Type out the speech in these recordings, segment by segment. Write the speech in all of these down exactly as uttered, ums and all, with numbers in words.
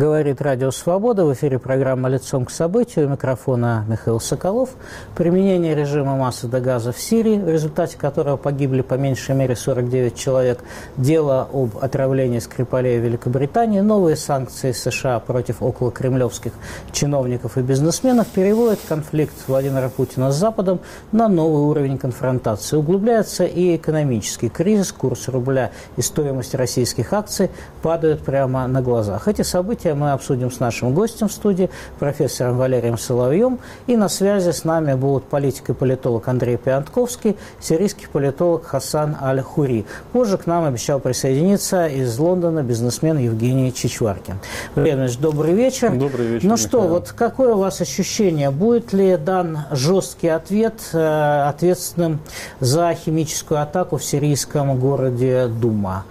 Говорит Радио Свобода. В эфире программа «Лицом к событию». У микрофона Михаил Соколов. Применение режима массы до газа в Сирии, в результате которого погибли по меньшей мере сорок девять человек. Дело об отравлении Скрипалей в Великобритании. Новые санкции США против околокремлевских чиновников и бизнесменов переводят конфликт Владимира Путина с Западом на новый уровень конфронтации. Углубляется и экономический кризис. Курс рубля и стоимость российских акций падают прямо на глазах. Эти события мы обсудим с нашим гостем в студии, профессором Валерием Соловьем. И на связи с нами будут политик и политолог Андрей Пиантковский, сирийский политолог Хасан Аль-Хури. Позже к нам обещал присоединиться из Лондона бизнесмен Евгений Чичваркин. Валерий Ильич, добрый вечер. Добрый вечер, Ну что, Михаил. вот какое у вас ощущение? Будет ли дан жесткий ответ э, ответственным за химическую атаку в сирийском городе Дума?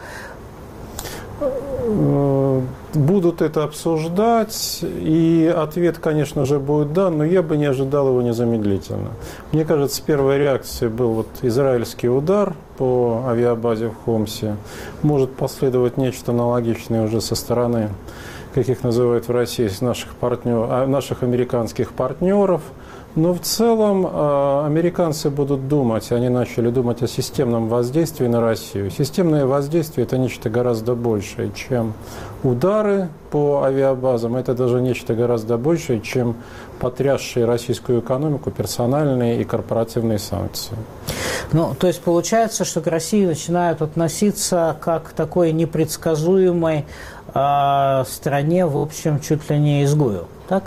Будут это обсуждать, и ответ, конечно же, будет дан, но я бы не ожидал его незамедлительно. Мне кажется, первой реакцией был вот израильский удар по авиабазе в Хомсе. Может последовать нечто аналогичное уже со стороны, как их называют в России, наших, партнер, наших американских партнеров. Но в целом э, американцы будут думать, они начали думать о системном воздействии на Россию. Системное воздействие – это нечто гораздо большее, чем удары по авиабазам. Это даже нечто гораздо большее, чем потрясшие российскую экономику персональные и корпоративные санкции. Ну, то есть получается, что к России начинают относиться как к такой непредсказуемой э, стране, в общем, чуть ли не изгою, так?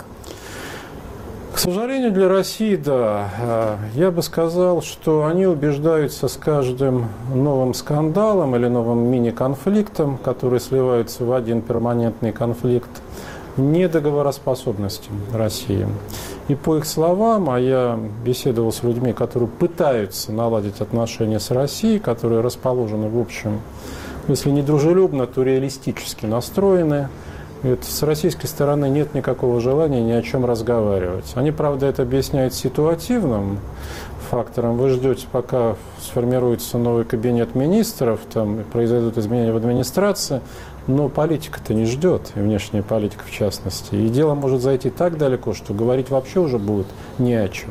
К сожалению, для России, да. Я бы сказал, что они убеждаются с каждым новым скандалом или новым мини-конфликтом, который сливается в один перманентный конфликт, недоговороспособности России. И по их словам, а я беседовал с людьми, которые пытаются наладить отношения с Россией, которые расположены, в общем, если не дружелюбно, то реалистически настроены. Это с российской стороны нет никакого желания ни о чем разговаривать. Они, правда, это объясняют ситуативным фактором. Вы ждете, пока сформируется новый кабинет министров, там произойдут изменения в администрации, но политика-то не ждет, и внешняя политика в частности. И дело может зайти так далеко, что говорить вообще уже будет не о чем.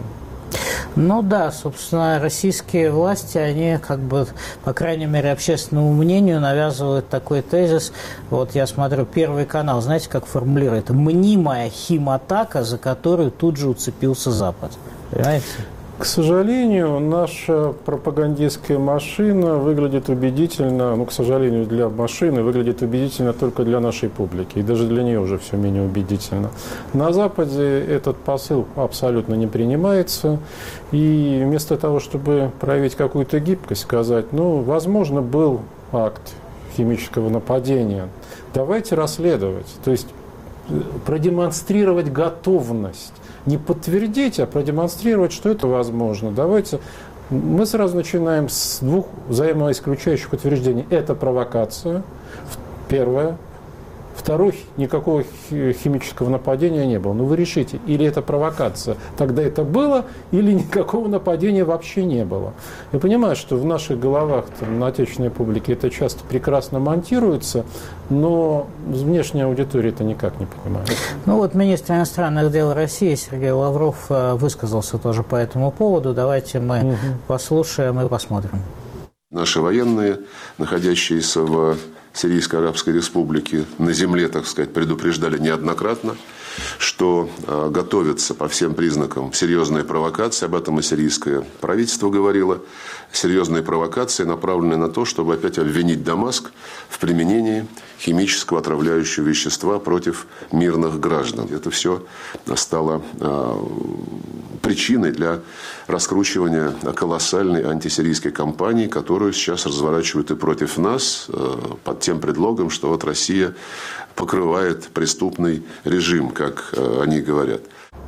Ну да, собственно, российские власти, они как бы, по крайней мере, общественному мнению навязывают такой тезис. Вот я смотрю Первый канал, знаете, как формулирует? Мнимая химатака, за которую тут же уцепился Запад. Понимаете? К сожалению, наша пропагандистская машина выглядит убедительно, ну, к сожалению, для машины выглядит убедительно только для нашей публики, и даже для нее уже все менее убедительно. На Западе этот посыл абсолютно не принимается, и вместо того, чтобы проявить какую-то гибкость, сказать, ну, возможно, был акт химического нападения, давайте расследовать, то есть продемонстрировать готовность. Не подтвердить, а продемонстрировать, что это возможно. Давайте мы сразу начинаем с двух взаимоисключающих утверждений. Это провокация, первое. Второе, никакого химического нападения не было. Ну вы решите, или это провокация, тогда это было, или никакого нападения вообще не было. Я понимаю, что в наших головах, там, на отечественной публике это часто прекрасно монтируется, но внешняя аудитория это никак не понимает. Ну вот министр иностранных дел России Сергей Лавров высказался тоже по этому поводу. Давайте мы угу. послушаем и посмотрим. Наши военные, находящиеся в Сирийской Арабской Республике, на земле, так сказать, предупреждали неоднократно, что э, готовится по всем признакам серьезная провокация. Об этом и сирийское правительство говорило. Серьезные провокации, направленные на то, чтобы опять обвинить Дамаск в применении химического отравляющего вещества против мирных граждан. Это все стало э, причиной для раскручивания колоссальной антисирийской кампании, которую сейчас разворачивают и против нас, э, под тем предлогом, что вот Россия покрывает преступный режим, как э, они говорят.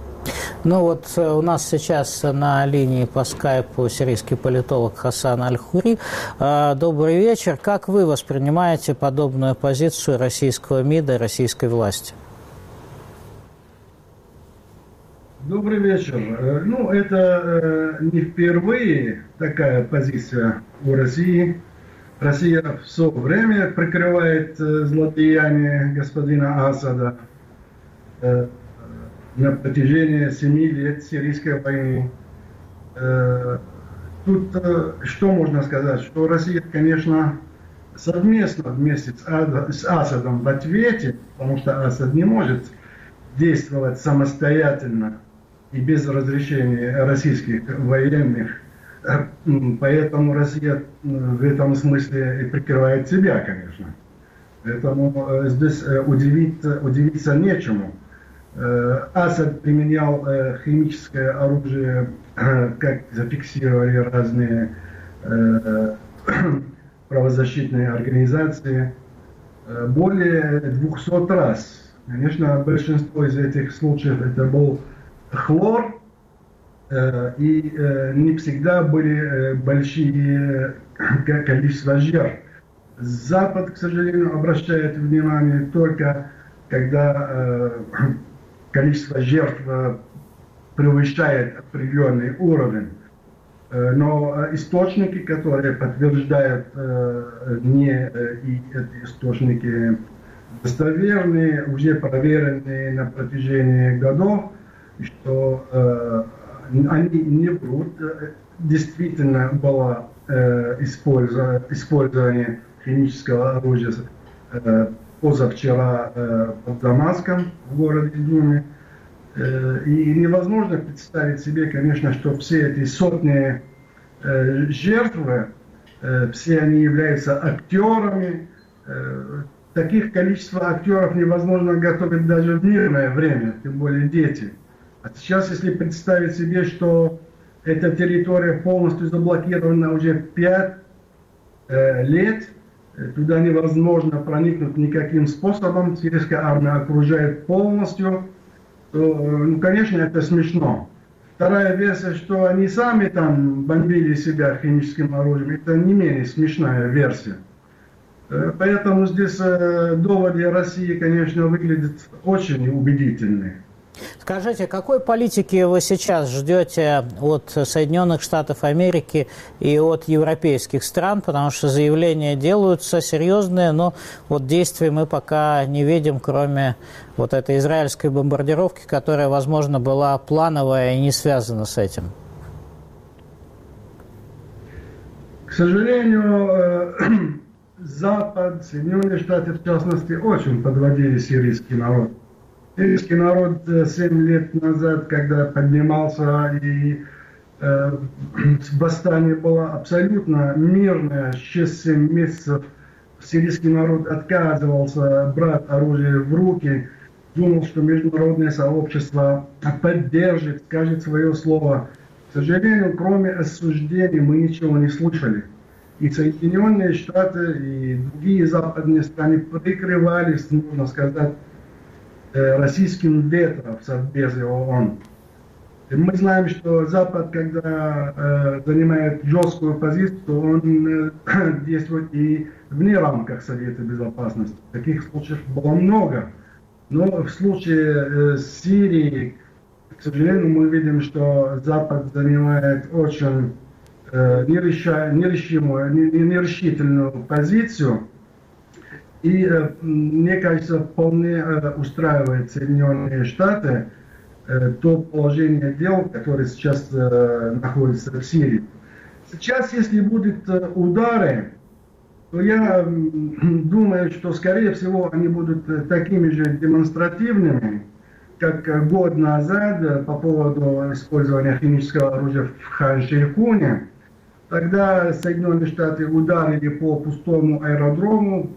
Ну вот у нас сейчас на линии по скайпу сирийский политолог Хасан Аль-Хури. Добрый вечер. Как вы воспринимаете подобную позицию российского МИДа и российской власти? Добрый вечер. Ну, это не впервые такая позиция у России. Россия все время прикрывает злодеяния господина Асада. э, на протяжении семи лет сирийской войны. Э, тут э, что можно сказать? Что Россия, конечно, совместно вместе с, Ад, с Асадом в ответе, потому что Асад не может действовать самостоятельно и без разрешения российских военных. Поэтому Россия в этом смысле и прикрывает себя, конечно. Поэтому здесь удивиться, удивиться нечему. Асад применял химическое оружие, как зафиксировали разные правозащитные организации, более двухсот раз. Конечно, большинство из этих случаев это был хлор, и не всегда были большие количества жертв. Запад, к сожалению, обращает внимание только, когда количество жертв превышает определенный уровень. Но источники, которые подтверждают не и эти источники достоверные, уже проверенные на протяжении годов, что э, они не врут. Действительно было э, использование, использование химического оружия э, позавчера э, под Дамаском в городе Думе. Э, и невозможно представить себе, конечно, что все эти сотни э, жертв, э, все они являются актерами. Э, Таких количества актеров невозможно готовить даже в мирное время, тем более дети. А сейчас, если представить себе, что эта территория полностью заблокирована уже пять э, лет, туда невозможно проникнуть никаким способом, сирийская армия окружает полностью, то, ну, конечно, это смешно. Вторая версия, что они сами там бомбили себя химическим оружием, это не менее смешная версия. Поэтому здесь доводы России, конечно, выглядят очень убедительными. Скажите, какой политики вы сейчас ждете от Соединенных Штатов Америки и от европейских стран? Потому что заявления делаются серьезные, но вот действий мы пока не видим, кроме вот этой израильской бомбардировки, которая, возможно, была плановая и не связана с этим. К сожалению, Запад, Соединенные Штаты, в частности, очень подводили сирийский народ. Сирийский народ семь лет назад, когда поднимался, и э, восстание было абсолютно мирное, шесть-семь месяцев сирийский народ отказывался брать оружие в руки, думал, что международное сообщество поддержит, скажет свое слово. К сожалению, кроме осуждений мы ничего не слышали. И Соединенные Штаты, и другие западные страны прикрывались, можно сказать, российским вето в Совбезе ООН. И мы знаем, что Запад, когда э, занимает жесткую позицию, он э, действует и вне рамках Совета Безопасности. Таких случаев было много. Но в случае э, Сирии, к сожалению, мы видим, что Запад занимает очень э, нереша, нерешимую, нерешительную позицию. И, э, мне кажется, вполне э, устраивает Соединенные Штаты э, то положение дел, которое сейчас э, находится в Сирии. Сейчас, если будут э, удары, то я э, думаю, что, скорее всего, они будут э, такими же демонстративными, как э, год назад э, по поводу использования химического оружия в Хан-Шейхуне. Тогда Соединенные Штаты ударили по пустому аэродрому,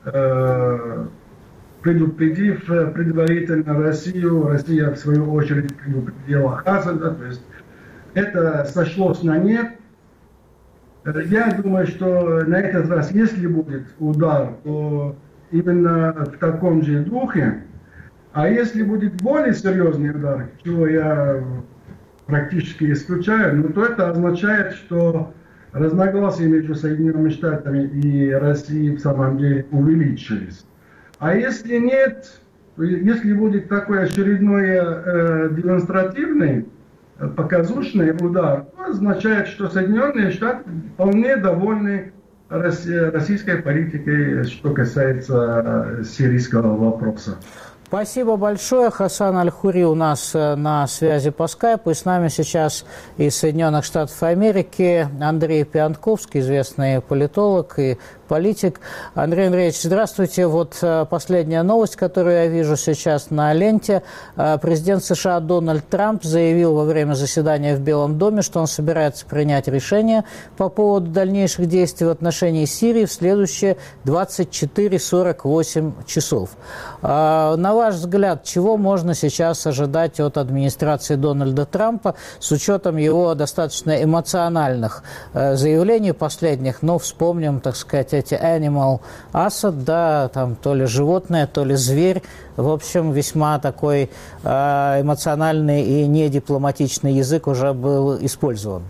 предупредив предварительно Россию, Россия в свою очередь предупредила Асада, то есть это сошлось на нет. Я думаю, что на этот раз, если будет удар, то именно в таком же духе, а если будет более серьезный удар, чего я практически исключаю, ну, то это означает, что разногласия между Соединенными Штатами и Россией в самом деле увеличились. А если нет, то если будет такой очередной э, демонстративный, э, показушный удар, то означает, что Соединенные Штаты вполне довольны российской политикой, что касается сирийского вопроса. Спасибо большое. Хасан Аль-Хури у нас на связи по скайпу. И с нами сейчас из Соединенных Штатов Америки Андрей Пиантковский, известный политолог и политик. Андрей Андреевич, здравствуйте. Вот последняя новость, которую я вижу сейчас на ленте. Президент США Дональд Трамп заявил во время заседания в Белом доме, что он собирается принять решение по поводу дальнейших действий в отношении Сирии в следующие двадцать четыре сорок восемь часов. На ваш взгляд, чего можно сейчас ожидать от администрации Дональда Трампа с учетом его достаточно эмоциональных заявлений последних? Но вспомним, так сказать, эти animal asset, да, там то ли животное, то ли зверь. В общем, весьма такой эмоциональный и недипломатичный язык уже был использован.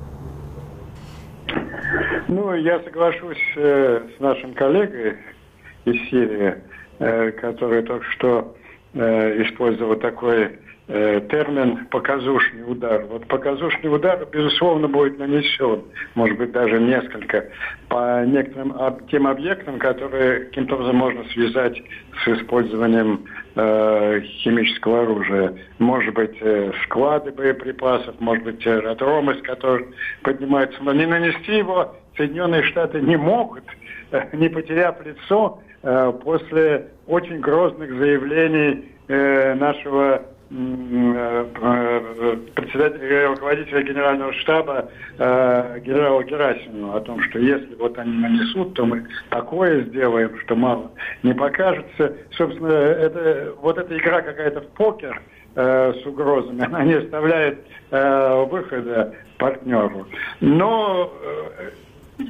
Ну, я соглашусь э, с нашим коллегой из Сирии, э, который только что э, использовал такой э, термин «показушный удар». Вот показушный удар, безусловно, будет нанесен, может быть, даже несколько, по некоторым об, тем объектам, которые каким-то образом можно связать с использованием э, химического оружия. Может быть, э, склады боеприпасов, может быть, аэродромы, с которых поднимаются. Но не нанести его Соединенные Штаты не могут, э, не потеряв лицо, э, после очень грозных заявлений э, нашего председателя, руководителя генерального штаба э, генерала Герасимова о том, что если вот они нанесут, то мы такое сделаем, что мало не покажется. Собственно, это, вот эта игра какая-то в покер э, с угрозами, она не оставляет э, выхода партнеру. Но э,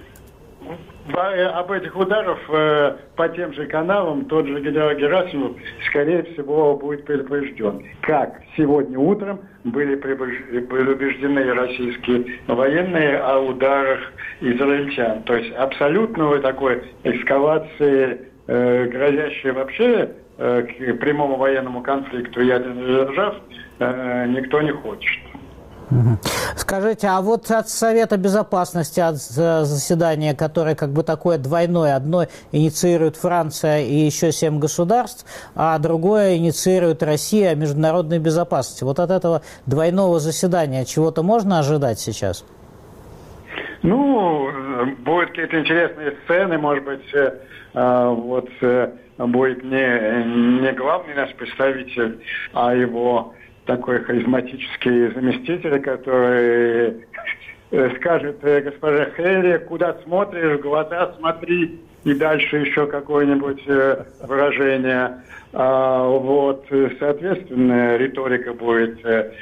об этих ударах э, по тем же каналам тот же генерал Герасимов, скорее всего, будет предупрежден. Как сегодня утром были предупреждены российские военные о ударах израильтян. То есть абсолютно такой эскалации, э, грозящей вообще э, к прямому военному конфликту ядерных держав, э, никто не хочет. Скажите, а вот от Совета Безопасности, от заседания, которое как бы такое двойное, одно инициирует Франция и еще семь государств, а другое инициирует Россия о международной безопасности. Вот от этого двойного заседания чего-то можно ожидать сейчас? Ну, будут какие-то интересные сцены, может быть, вот будет не, не главный наш представитель, а его такой харизматический заместитель, который скажет: госпожа Хейли, куда смотришь, в глаза смотри, и дальше еще какое-нибудь выражение. А, вот, соответственно, риторика будет.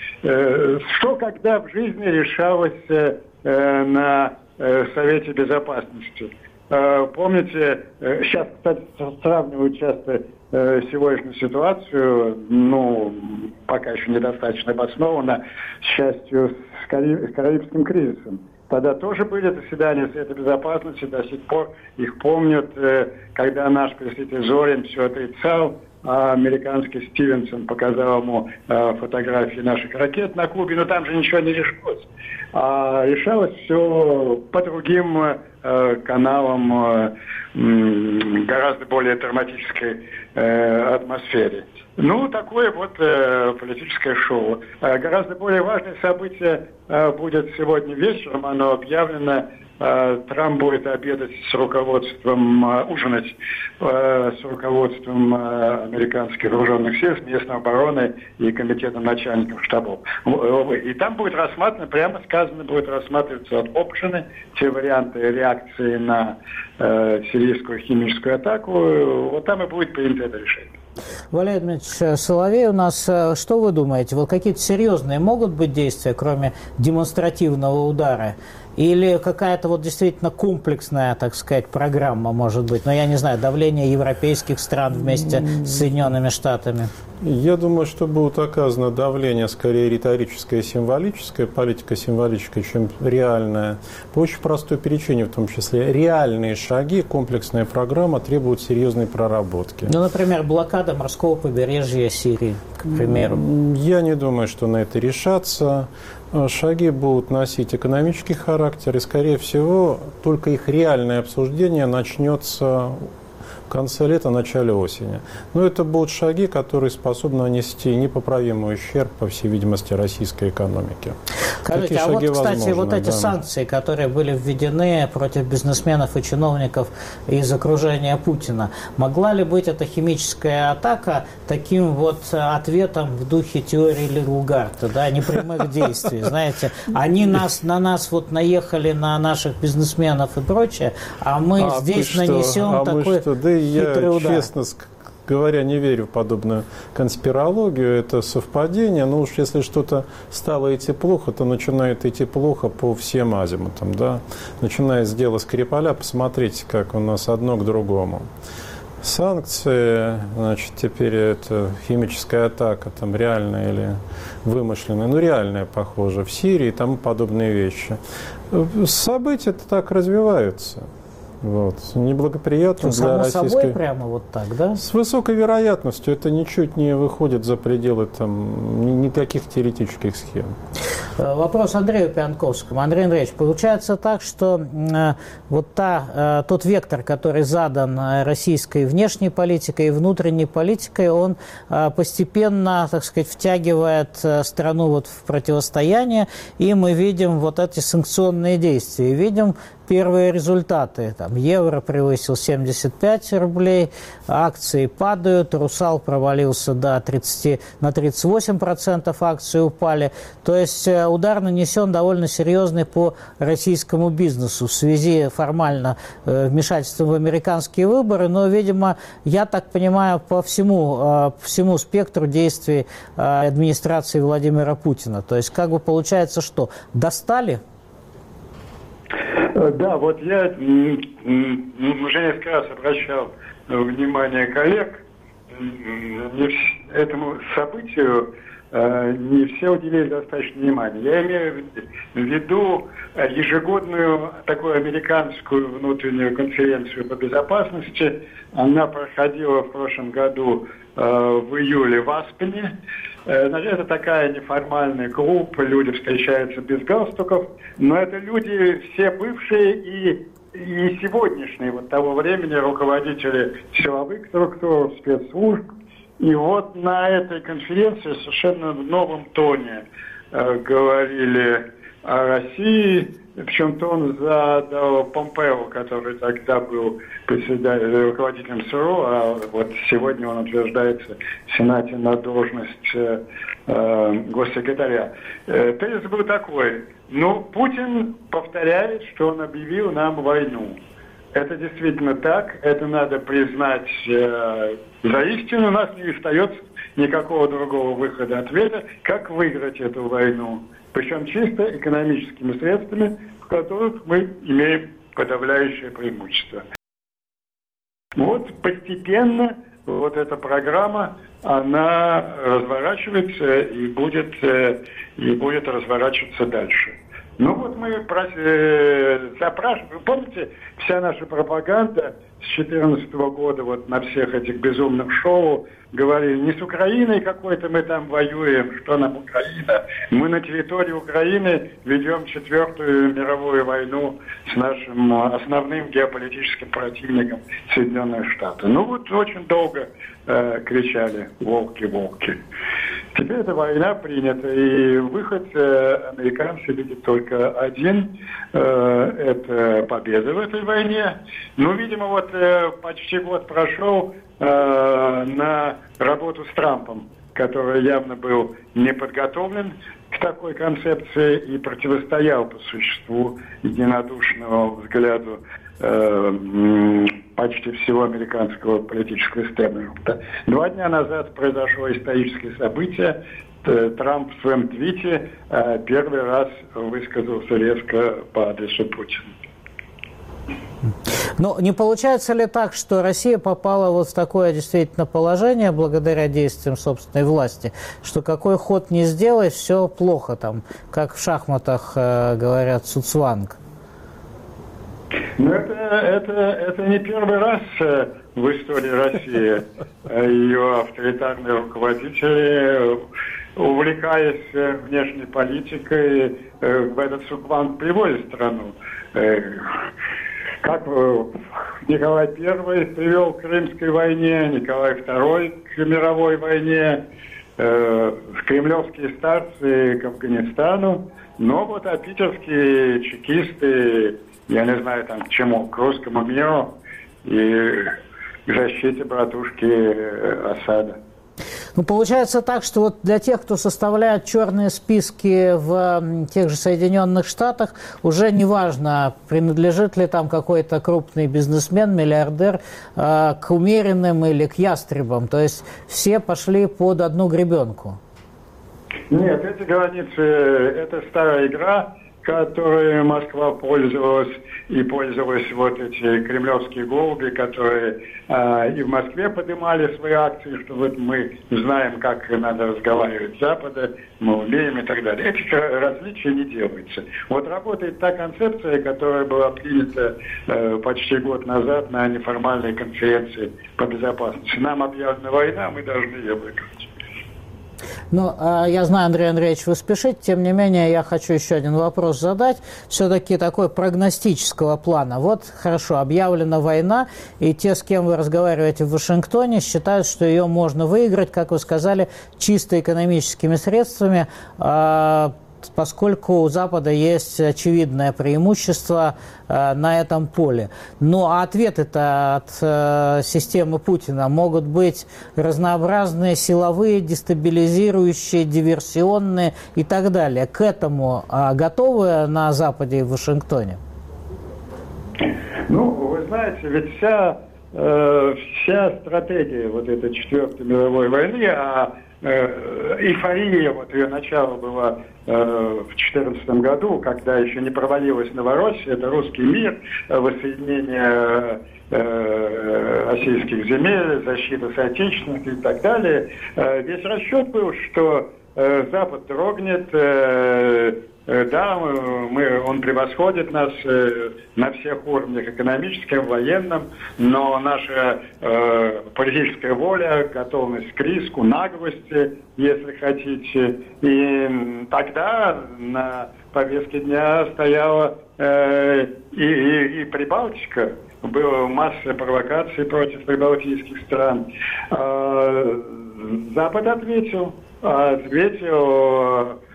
Что когда в жизни решалось на Совете Безопасности? Помните, сейчас, кстати, сравнивают часто сегодняшнюю ситуацию, ну, пока еще недостаточно обоснованно, к счастью, с, Кариб... с Карибским кризисом. Тогда тоже были заседания Совета Безопасности, до сих пор их помнят, когда наш представитель Зорин все отрицал, а американский Стивенсон показал ему э, фотографии наших ракет на Кубе, но там же ничего не решалось. А решалось все по другим э, каналам, э, э, гораздо более драматической э, атмосфере. Ну, такое вот э, политическое шоу. Э, гораздо более важное событие э, будет сегодня вечером, оно объявлено. Трамп будет обедать с руководством, ужинать с руководством американских вооруженных сил, с местной обороны и комитетом начальников штабов. И там будет рассматривано, прямо сказано, будет рассматриваться опшены, те варианты реакции на э, сирийскую химическую атаку. Вот там и будет принято это решение. Валерий Дмитриевич Соловей у нас, что вы думаете, вот какие-то серьезные могут быть действия, кроме демонстративного удара? Или какая-то вот действительно комплексная, так сказать, программа может быть? Но я не знаю, давление европейских стран вместе с Соединенными Штатами? Я думаю, что будет оказано давление скорее риторическое и символическое, политика символическая, чем реальная. По очень простой причине, в том числе, реальные шаги, комплексная программа требуют серьезной проработки. Ну, например, блокада морского побережья Сирии, к примеру. Я не думаю, что на это решатся. Шаги будут носить экономический характер, и, скорее всего, только их реальное обсуждение начнется в конце лета, начале осени. Но это будут шаги, которые способны нанести непоправимый ущерб, по всей видимости, российской экономике. Скажите, а вот, кстати, возможны, вот эти да. санкции, которые были введены против бизнесменов и чиновников из окружения Путина, могла ли быть эта химическая атака таким вот ответом в духе теории Лилгарта, да, непрямых действий, знаете, они нас, на нас вот наехали, на наших бизнесменов и прочее, а мы а здесь мы нанесем а такой что? Да хитрый я, удар. Честно говоря, не верю в подобную конспирологию, это совпадение, но уж если что-то стало идти плохо, то начинает идти плохо по всем азимутам, да, начиная с дела Скрипаля, посмотрите, как у нас одно к другому. Санкции, значит, теперь это химическая атака, там реальная или вымышленная, ну реальная, похоже, в Сирии и тому подобные вещи. События-то так развиваются. Вот. Неблагоприятно что, для само российской... собой прямо вот так, да? С высокой вероятностью. Это ничуть не выходит за пределы там, никаких теоретических схем. Вопрос Андрею Пьянковскому. Андрей Андреевич, получается так, что э, вот та, э, тот вектор, который задан российской внешней политикой и внутренней политикой, он э, постепенно, так сказать, втягивает э, страну вот в противостояние, и мы видим вот эти санкционные действия, видим первые результаты. Там, евро превысил семьдесят пять рублей, акции падают, «Русал» провалился до тридцати, на тридцать восемь процентов, акции упали. То есть удар нанесен довольно серьезный по российскому бизнесу в связи формально э, вмешательством в американские выборы, но, видимо, я так понимаю, по всему, э, всему спектру действий э, администрации Владимира Путина. То есть как бы получается, что достали? Да, вот я уже несколько раз обращал внимание коллег, этому событию не все уделили достаточно внимания. Я имею в виду ежегодную такую американскую внутреннюю конференцию по безопасности. Она проходила в прошлом году в июле в Аспене. Это такая неформальная группа, люди встречаются без галстуков, но это люди все бывшие и, и сегодняшние вот того времени руководители силовых структур, спецслужб. И вот на этой конференции совершенно в новом тоне э, говорили о России, причем тон задал Помпео, который тогда был руководителем ЦРУ, а вот сегодня он утверждается в Сенате на должность э, э, госсекретаря. Э, тезис был такой: ну, Путин повторяет, что он объявил нам войну. Это действительно так, это надо признать э, за истину. У нас не остается никакого другого выхода ответа, как выиграть эту войну. Причем чисто экономическими средствами, в которых мы имеем подавляющее преимущество. Вот постепенно вот эта программа, она разворачивается и будет, и будет разворачиваться дальше. Ну вот мы запрашиваем, помните, вся наша пропаганда с две тысячи четырнадцатого года вот на всех этих безумных шоу говорили, не с Украиной какой-то мы там воюем, что нам Украина. Мы на территории Украины ведем четвертую мировую войну с нашим основным геополитическим противником Соединенные Штаты. Ну вот очень долго э, кричали «волки, волки». Теперь эта война принята, и выход э, американцы видят только один э, – это победа в этой войне. Ну, видимо, вот э, почти год прошел э, на работу с Трампом, который явно был не подготовлен к такой концепции и противостоял по существу единодушному взгляду э, почти всего американского политического истеблишмента. Два дня назад произошло историческое событие. Трамп в своем твите э, первый раз высказался резко по адресу Путина. Но не получается ли так, что Россия попала вот в такое действительно положение благодаря действиям собственной власти, что какой ход не сделай, все плохо там, как в шахматах э, говорят цуцванг? Ну, это, это, это не первый раз в истории России. Ее авторитарные руководители, увлекаясь внешней политикой, в этот цуцванг приводят страну. Как Николай Первый привел к Крымской войне, Николай Второй к мировой войне, э, кремлевские старцы к Афганистану. Но вот а питерские чекисты, я не знаю там к чему, к русскому миру и к защите братушки Асада. Ну, получается так, что вот для тех, кто составляет черные списки в тех же Соединенных Штатах, уже не важно, принадлежит ли там какой-то крупный бизнесмен, миллиардер э, к умеренным или к ястребам. То есть все пошли под одну гребенку. Нет, эти границы – это старая игра, которой Москва пользовалась, и пользовались вот эти кремлевские голуби, которые э, и в Москве поднимали свои акции, что вот мы знаем, как надо разговаривать с Запада, мы умеем и так далее. Этих различий не делается. Вот работает та концепция, которая была принята э, почти год назад на неформальной конференции по безопасности. Нам объявлена война, мы должны ее выиграть. Ну, я знаю, Андрей Андреевич, вы спешите, тем не менее, я хочу еще один вопрос задать, все-таки такой прогностического плана. Вот, хорошо, объявлена война, и те, с кем вы разговариваете в Вашингтоне, считают, что ее можно выиграть, как вы сказали, чисто экономическими средствами, поскольку у Запада есть очевидное преимущество э, на этом поле. Ну, а ответы-то от э, системы Путина могут быть разнообразные, силовые, дестабилизирующие, диверсионные и так далее. К этому э, готовы на Западе и в Вашингтоне? Ну, вы знаете, ведь вся, э, вся стратегия вот этой Четвертой мировой войны, а эйфория, вот ее начало было э, в две тысячи четырнадцатом году, когда еще не провалилась Новороссия, это русский мир, воссоединение э, российских земель, защита соотечественности и так далее. Э, весь расчет был, что э, Запад дрогнет, э, да, мы, он превосходит нас э, на всех уровнях, экономическом, военном, но наша э, политическая воля, готовность к риску, наглости, если хотите. И тогда на повестке дня стояла э, и, и, и Прибалтика. Была масса провокаций против прибалтийских стран. Э, Запад ответил, ответил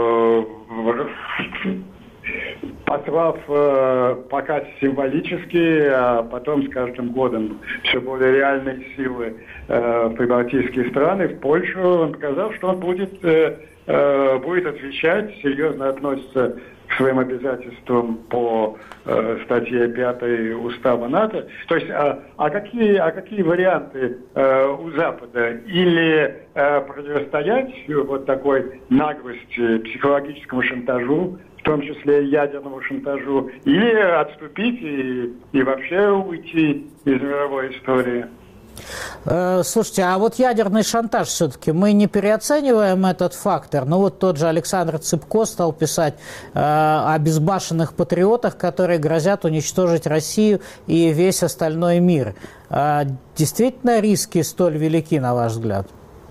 послав э, пока символические, а потом с каждым годом все более реальные силы э, в прибалтийские страны, в Польшу, он показал, что он будет, э, э, будет отвечать, серьезно относится к своим обязательствам по э, статье пятой Устава НАТО. То есть, а, а, какие, а какие варианты э, у Запада? Или э, противостоять вот такой наглости, психологическому шантажу, в том числе ядерному шантажу, или отступить и, и вообще уйти из мировой истории? Слушайте, а вот ядерный шантаж все-таки, мы не переоцениваем этот фактор? Ну вот тот же Александр Цыпко стал писать э, о безбашенных патриотах, которые грозят уничтожить Россию и весь остальной мир. Э, действительно риски столь велики, на ваш взгляд?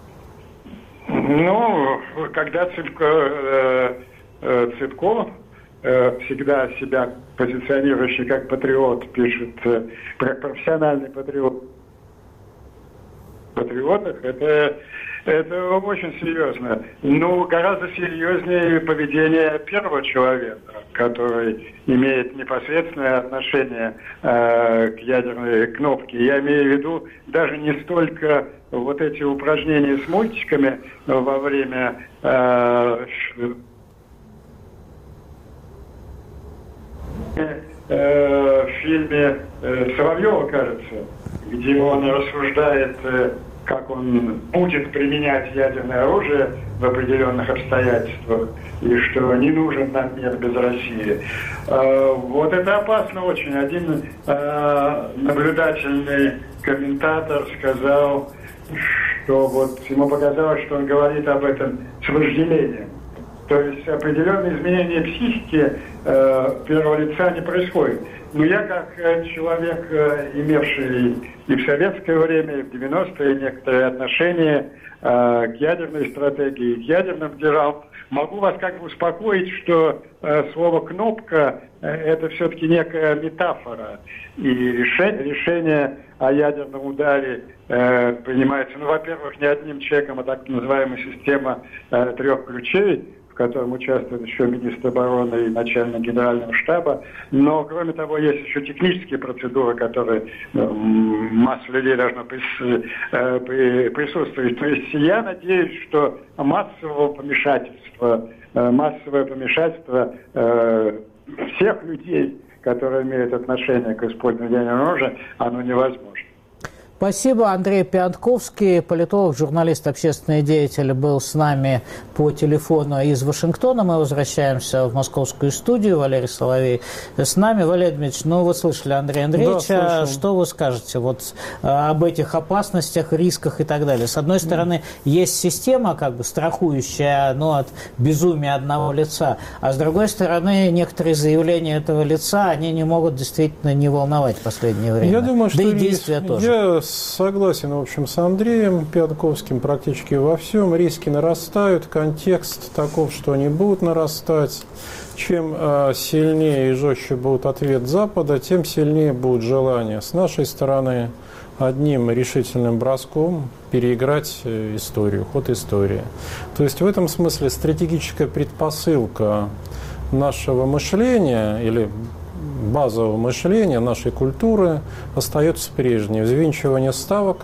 Ну, когда Цыпко, э, э, Цыпко э, всегда себя позиционирующий как патриот, пишет, э, как профессиональный патриот, патриотах, это, это очень серьезно. Ну, гораздо серьезнее поведение первого человека, который имеет непосредственное отношение э, к ядерной кнопке. Я имею в виду даже не столько вот эти упражнения с мультиками во время э, э, в фильме э, Соловьева, кажется, где он рассуждает, как он будет применять ядерное оружие в определенных обстоятельствах, и что не нужен нам мир без России. Вот это опасно очень. Один наблюдательный комментатор сказал, что вот ему показалось, что он говорит об этом с вожделением. То есть определенные изменения психики первого лица не происходит. Ну, я как человек, имевший и в советское время, и в девяностые некоторые отношения к ядерной стратегии, к ядерным державам, могу вас как бы успокоить, что слово «кнопка» – это все-таки некая метафора. И решение, решение о ядерном ударе э, принимается, ну, во-первых, не одним человеком, а так называемая система э, трех ключей, в котором участвует еще министр обороны и начальник генерального штаба. Но, кроме того, есть еще технические процедуры, которые э, масса людей должна прис, э, при, присутствовать. То есть я надеюсь, что массового помешательства, э, массовое помешательство э, всех людей, которые имеют отношение к использованию ядерного оружия, оно невозможно. Спасибо. Андрей Пиантковский, политолог, журналист, общественный деятель, был с нами по телефону из Вашингтона. Мы возвращаемся в московскую студию. Валерий Соловей с нами. Валерий Дмитриевич, ну вы слышали Андрея Андреевича. Да, что вы скажете вот об этих опасностях, рисках и так далее? С одной стороны, есть система, как бы страхующая, ну, от безумия одного лица, а с другой стороны, некоторые заявления этого лица, они не могут действительно не волновать в последнее время. Я думаю, что да и действия риск... тоже. Я согласен, в общем, с Андреем Пиантковским практически во всем. Риски нарастают, контекст таков, что они будут нарастать. Чем э, сильнее и жестче будет ответ Запада, тем сильнее будет желание с нашей стороны одним решительным броском переиграть историю, ход истории. То есть в этом смысле стратегическая предпосылка нашего мышления или базового мышления, нашей культуры остается прежней. Взвинчивание ставок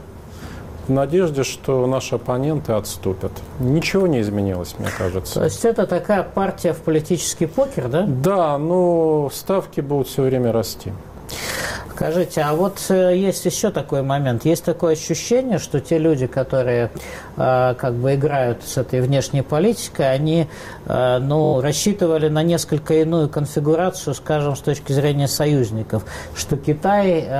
в надежде, что наши оппоненты отступят. Ничего не изменилось, мне кажется. То есть это такая партия в политический покер, да? Да, но ставки будут все время расти. Скажите, а вот есть еще такой момент. Есть такое ощущение, что те люди, которые э, как бы играют с этой внешней политикой, они э, ну, рассчитывали на несколько иную конфигурацию, скажем, с точки зрения союзников. Что Китай, э,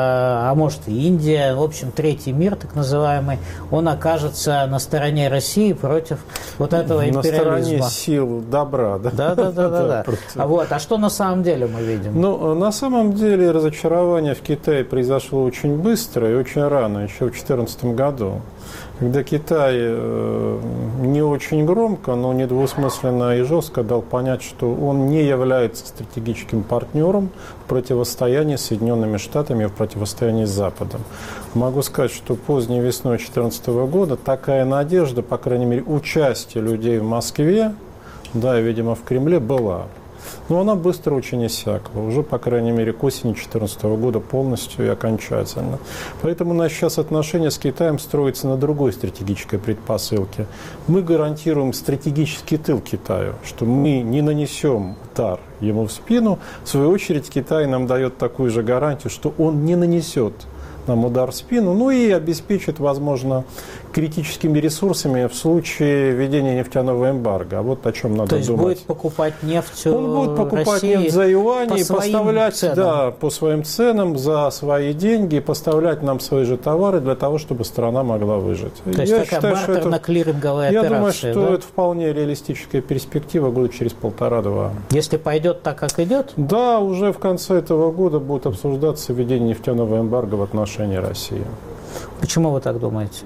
а может и Индия, в общем, третий мир, так называемый, он окажется на стороне России против вот этого империализма. На стороне сил добра, да? Да, да, да, да. да. А вот, а что на самом деле мы видим? Ну, на самом деле разочарование в Китае произошло очень быстро и очень рано, еще в две тысячи четырнадцатом году, когда Китай не очень громко, но недвусмысленно и жестко дал понять, что он не является стратегическим партнером в противостоянии с Соединенными Штатами, в противостоянии с Западом. Могу сказать, что поздней весной две тысячи четырнадцатого года такая надежда, по крайней мере, участие людей в Москве, да, и, видимо, в Кремле была. Но она быстро очень иссякла, уже, по крайней мере, к осени две тысячи четырнадцатого года полностью и окончательно. Поэтому у нас сейчас отношения с Китаем строятся на другой стратегической предпосылке. Мы гарантируем стратегический тыл Китаю, что мы не нанесем удар ему в спину. В свою очередь, Китай нам дает такую же гарантию, что он не нанесет нам удар в спину, ну и обеспечит, возможно, критическими ресурсами в случае введения нефтяного эмбарго. А вот о чем надо То есть думать. будет покупать нефть Он будет покупать России нефть за юани и поставлять ценам. Да, по своим ценам за свои деньги и поставлять нам свои же товары для того, чтобы страна могла выжить. То есть я такая считаю, что это, бартерно-клиринговая я операция. думаю, что да? это вполне реалистическая перспектива года через полтора-два. Если пойдет так, как идет? Да, уже в конце этого года будет обсуждаться введение нефтяного эмбарго в отношении России. Почему вы так думаете?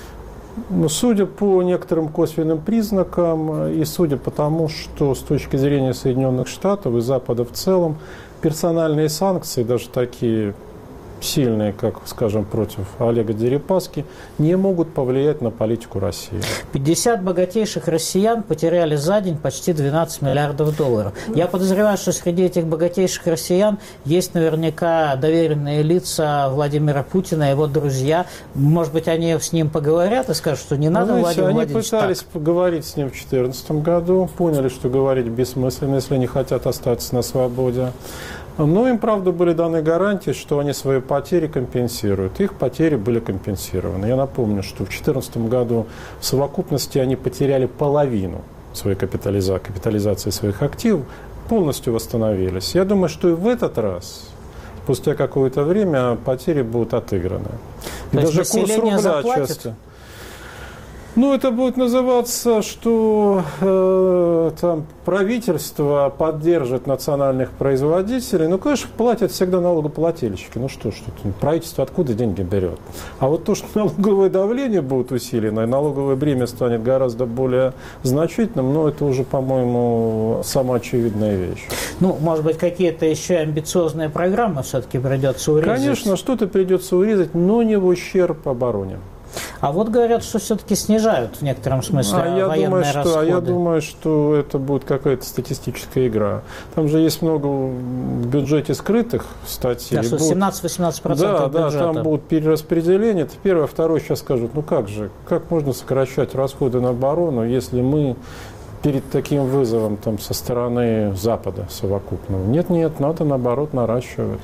Ну, судя по некоторым косвенным признакам и судя по тому, что с точки зрения Соединенных Штатов и Запада в целом персональные санкции, даже такие сильные, как, скажем, против Олега Дерипаски, не могут повлиять на политику России. пятьдесят богатейших россиян потеряли за день почти двенадцать миллиардов долларов. Я подозреваю, что среди этих богатейших россиян есть наверняка доверенные лица Владимира Путина, его друзья. Может быть, они с ним поговорят и скажут, что не надо, ну, Владимир они Владимирович, пытались так. поговорить с ним в две тысячи четырнадцатом году, поняли, что говорить бессмысленно, если они хотят остаться на свободе. Но им, правда, были даны гарантии, что они свои потери компенсируют. Их потери были компенсированы. Я напомню, что в две тысячи четырнадцатом году в совокупности они потеряли половину своей капитализации, капитализации своих активов, полностью восстановились. Я думаю, что и в этот раз, спустя какое-то время, потери будут отыграны. И То даже есть курс население рубля заплатит? часто... Ну, это будет называться, что э, там правительство поддержит национальных производителей. Ну, конечно, платят всегда налогоплательщики. Ну что ж, тут правительство откуда деньги берет? А вот то, что налоговое давление будет усилено, и налоговое бремя станет гораздо более значительным, ну, это уже, по-моему, самоочевидная вещь. Ну, может быть, какие-то еще амбициозные программы все-таки придется урезать? Конечно, что-то придется урезать, но не в ущерб обороне. А вот говорят, что все-таки снижают в некотором смысле а я военные думаю, что, расходы. А я думаю, что это будет какая-то статистическая игра. Там же есть много в бюджете скрытых статей. Да, что семнадцать-восемнадцать процентов да, бюджета. Да, там будут перераспределения. Это первое. Второе, сейчас скажут, ну как же, как можно сокращать расходы на оборону, если мы перед таким вызовом там, со стороны Запада совокупного? Нет-нет, надо наоборот наращивать.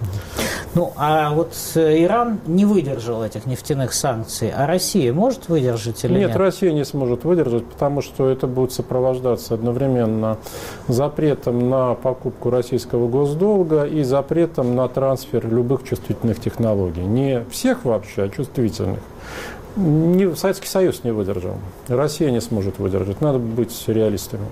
Ну, а вот Иран не выдержал этих нефтяных санкций, а Россия может выдержать или нет? Нет, Россия не сможет выдержать, потому что это будет сопровождаться одновременно запретом на покупку российского госдолга и запретом на трансфер любых чувствительных технологий. Не всех вообще, а чувствительных. Не, Советский Союз не выдержал, Россия не сможет выдержать. Надо быть реалистами.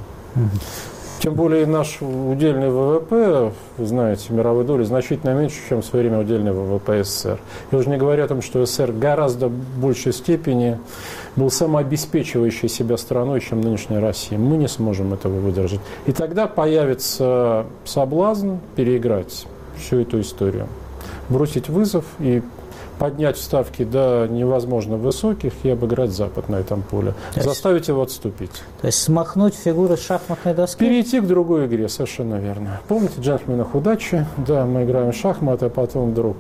Тем более наш удельный ВВП, вы знаете, мировой доли значительно меньше, чем в свое время удельный ВВП СССР. Я уже не говорю о том, что СССР в гораздо большей степени был самообеспечивающей себя страной, чем нынешняя Россия. Мы не сможем этого выдержать. И тогда появится соблазн переиграть всю эту историю, бросить вызов и поднять ставки до невозможно высоких и обыграть Запад на этом поле. Есть, заставить его отступить. То есть смахнуть фигуры с шахматной доски? Перейти к другой игре, совершенно верно. Помните «Джентльменах удачи»? Да, мы играем в шахматы, а потом вдруг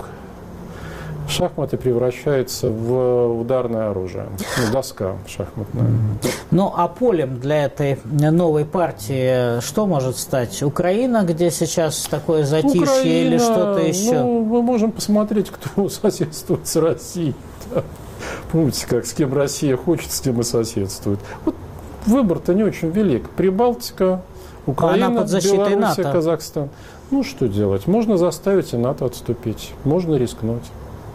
шахматы превращаются в ударное оружие. Ну, доска шахматная. Ну, а полем для этой новой партии что может стать? Украина, где сейчас такое затишье, Украина, или что-то еще? Ну, мы можем посмотреть, кто соседствует с Россией. Да. Помните, как с кем Россия хочет, с тем и соседствует. Вот выбор-то не очень велик. Прибалтика, Украина, Беларусь, Казахстан. Ну, что делать? Можно заставить и НАТО отступить. Можно рискнуть.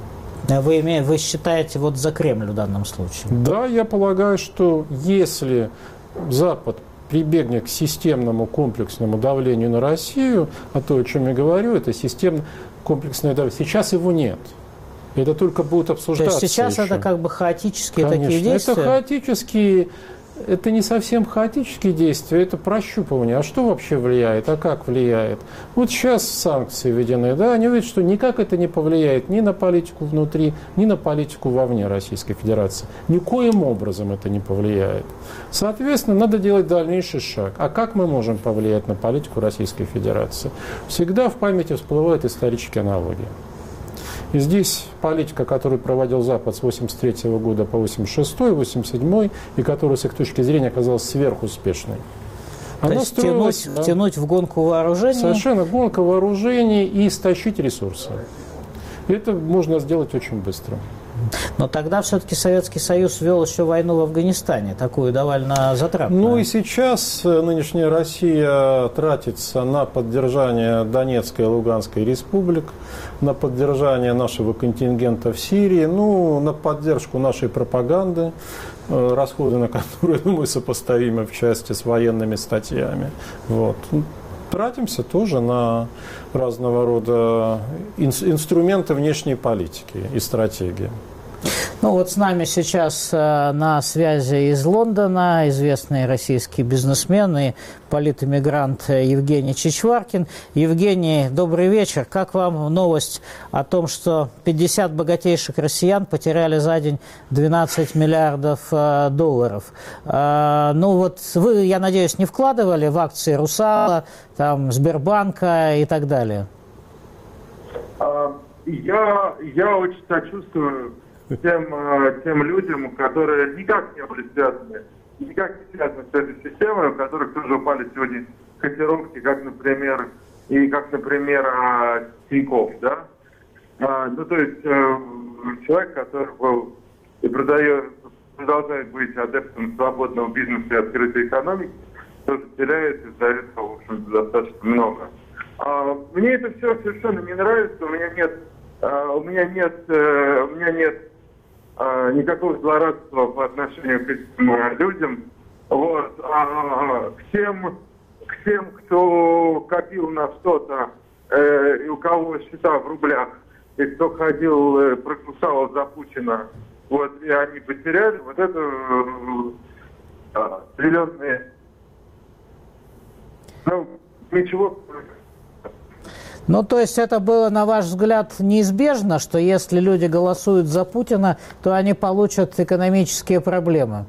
Вы, имеете, вы считаете вот за Кремль в данном случае? Да, я полагаю, что если Запад прибегнет к системному комплексному давлению на Россию, а то, о чем я говорю, это системное комплексное давление. Сейчас его нет. Это только будет обсуждаться. То есть сейчас еще. Это как бы хаотические Конечно, такие действия? Это хаотические... Это не совсем хаотические действия, это прощупывание. А что вообще влияет, а как влияет? Вот сейчас санкции введены, да, они видят, что никак это не повлияет ни на политику внутри, ни на политику вовне Российской Федерации. Никоим образом это не повлияет. Соответственно, надо делать дальнейший шаг. А как мы можем повлиять на политику Российской Федерации? Всегда в памяти всплывают исторические аналогии. И здесь политика, которую проводил Запад с восемьдесят третьего года по восемьдесят шестой, восемьдесят седьмой, и которая с их точки зрения оказалась сверхуспешной. То есть втянуть, да, втянуть в гонку вооружений? Совершенно гонка вооружений и истощить ресурсы. Это можно сделать очень быстро. Но тогда все-таки Советский Союз вел еще войну в Афганистане, такую довольно затратную. Ну и сейчас нынешняя Россия тратится на поддержание Донецкой и Луганской республик, на поддержание нашего контингента в Сирии, ну, на поддержку нашей пропаганды, расходы на которые, думаю, сопоставимы в части с военными статьями. Вот. Тратимся тоже на разного рода инструменты внешней политики и стратегии. Ну вот с нами сейчас э, на связи из Лондона известный российский бизнесмен и политэмигрант Евгений Чичваркин. Евгений, добрый вечер. Как вам новость о том, что пятьдесят богатейших россиян потеряли за день двенадцать миллиардов э, долларов? Э, ну вот вы, я надеюсь, не вкладывали в акции «Русала», там, Сбербанка и так далее? Я, я очень сочувствую тем, тем людям, которые никак не были связаны, никак не связаны с этой системой, у которых тоже упали сегодня котировки, как, например, и как, например, Тинькофф, да? А, ну, то есть э, человек, который был и продает, продолжает быть адептом свободного бизнеса и открытой экономики, тоже теряет из-за этого, в общем-то, достаточно много. А, мне это все совершенно не нравится, у меня нет, а, у меня нет, э, у меня нет а, никакого злорадства по отношению к этим а, людям. Вот. А, к тем, к тем, кто копил на что-то, э, и у кого счета в рублях, и кто ходил, э, проголосовал за Путина, вот, и они потеряли вот это э, определенные... Ну, ничего... Ну, то есть это было, на ваш взгляд, неизбежно, что если люди голосуют за Путина, то они получат экономические проблемы?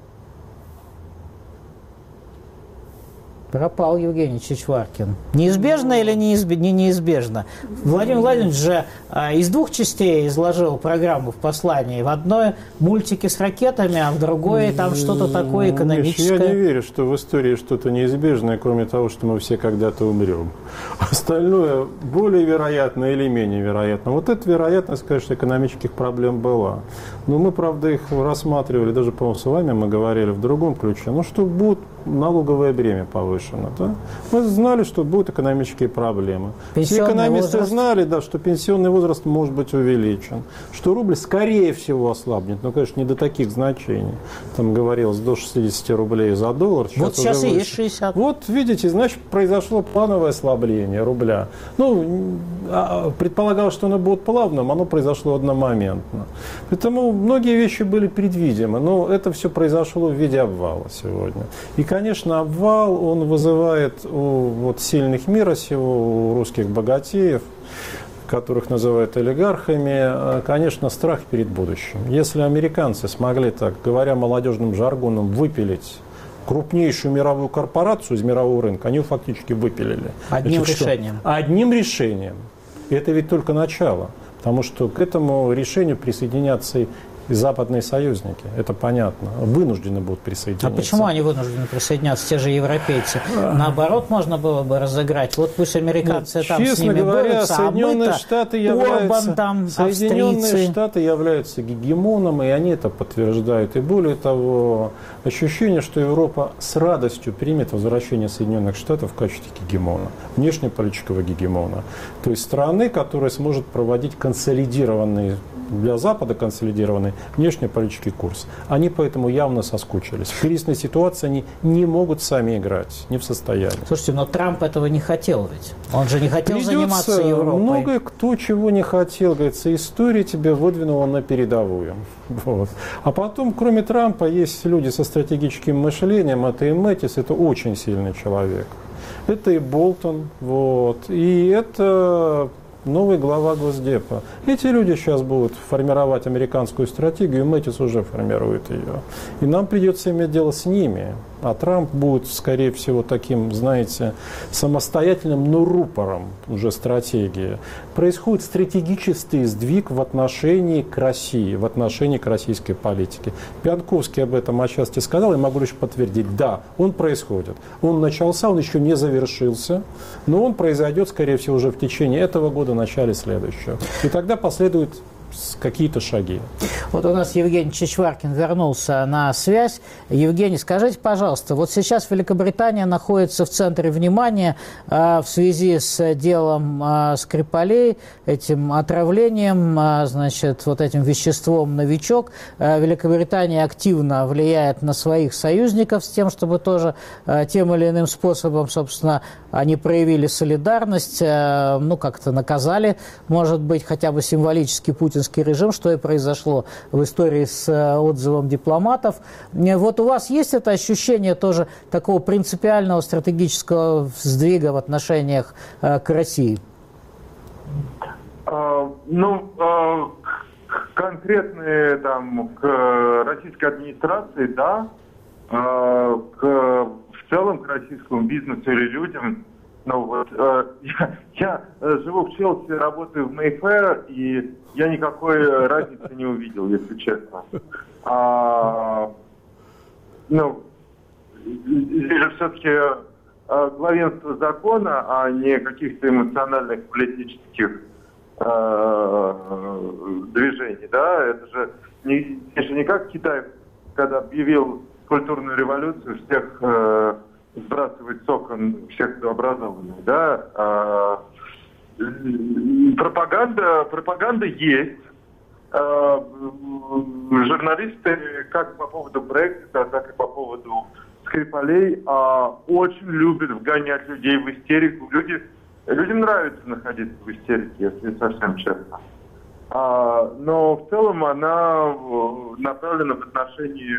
Пропал Евгений Чичваркин. Неизбежно или неизб... не неизбежно? Владимир Владимирович же а, из двух частей изложил программу в послании. В одной мультики с ракетами, а в другой там что-то такое экономическое. Миш, я не верю, что в истории что-то неизбежное, кроме того, что мы все когда-то умрем. Остальное более вероятно или менее вероятно. Вот эта вероятность, конечно, экономических проблем была. Но мы, правда, их рассматривали, даже, по-моему, с вами мы говорили в другом ключе. Ну, что будет налоговое бремя повышено. Да? Мы знали, что будут экономические проблемы. Все экономисты возраст... знали, да, что пенсионный возраст может быть увеличен, что рубль, скорее всего, ослабнет. Но, конечно, не до таких значений. Там говорилось до шестидесяти рублей за доллар. Сейчас вот сейчас и есть шестьдесят. Вот, видите, значит, произошло плановое ослабление рубля. Ну, предполагалось, что оно будет плавным, оно произошло одномоментно. Поэтому многие вещи были предвидимы, но это все произошло в виде обвала сегодня. И, конечно, обвал, он вызывает у вот, сильных мира сего, у русских богатеев, которых называют олигархами, конечно, страх перед будущим. Если американцы смогли, так говоря молодежным жаргоном, выпилить крупнейшую мировую корпорацию из мирового рынка, они ее фактически выпилили. Одним Значит, решением. Что? Одним решением. И это ведь только начало. Потому что к этому решению присоединятся и западные союзники, это понятно, вынуждены будут присоединяться. А почему они вынуждены присоединяться, те же европейцы? Наоборот, можно было бы разыграть. Вот пусть американцы ну, там с ними говоря, борются, Соединенные а Штаты являются, там, Соединенные австрийцы. Штаты являются гегемоном, и они это подтверждают. И более того, ощущение, что Европа с радостью примет возвращение Соединенных Штатов в качестве гегемона, внешнеполитического гегемона. То есть страны, которая сможет проводить консолидированные, для Запада консолидированный внешнеполитический курс. Они поэтому явно соскучились. В кризисной ситуации они не могут сами играть, не в состоянии. Слушайте, но Трамп этого не хотел ведь. Он же не хотел Придется, заниматься Европой. Много кто чего не хотел. Говорится, история тебя выдвинула на передовую. Вот. А потом, кроме Трампа, есть люди со стратегическим мышлением. Это и Мэттис, это очень сильный человек. Это и Болтон. Вот. И это... новый глава Госдепа. Эти люди сейчас будут формировать американскую стратегию, и Мэттис уже формирует ее. И нам придется иметь дело с ними. А Трамп будет, скорее всего, таким, знаете, самостоятельным, но рупором уже стратегии. Происходит стратегический сдвиг в отношении к России, в отношении к российской политике. Пьянковский об этом отчасти сказал, и могу лишь подтвердить, да, он происходит. Он начался, он еще не завершился, но он произойдет, скорее всего, уже в течение этого года, начале следующего. И тогда последуют какие-то шаги. Вот у нас Евгений Чичваркин вернулся на связь. Евгений, скажите, пожалуйста, вот сейчас Великобритания находится в центре внимания э, в связи с делом э, Скрипалей, этим отравлением, э, значит, вот этим веществом «Новичок». Э, Великобритания активно влияет на своих союзников с тем, чтобы тоже э, тем или иным способом, собственно, они проявили солидарность, э, ну, как-то наказали, может быть, хотя бы символически путинский режим, что и произошло в истории с отзывом дипломатов. Вот у вас есть это ощущение тоже такого принципиального стратегического сдвига в отношениях э, к России? А, ну, а, конкретные там к российской администрации, да, а, к, в целом к российскому бизнесу или людям. Ну вот, э, я, я живу в Челси, работаю в Mayfair, и я никакой разницы не увидел, если честно. А, ну, здесь же все-таки главенство закона, а не каких-то эмоциональных политических э, движений, да? Это же не, это же не как Китай, когда объявил культурную революцию, всех э, сбрасывать с окон, всех, кто образованный, да? А, пропаганда, пропаганда есть, э, журналисты как по поводу Брексита, так и по поводу Скрипалей э, очень любят вгонять людей в истерику. Люди, людям нравится находиться в истерике, если совсем честно. А, но в целом она направлена в отношении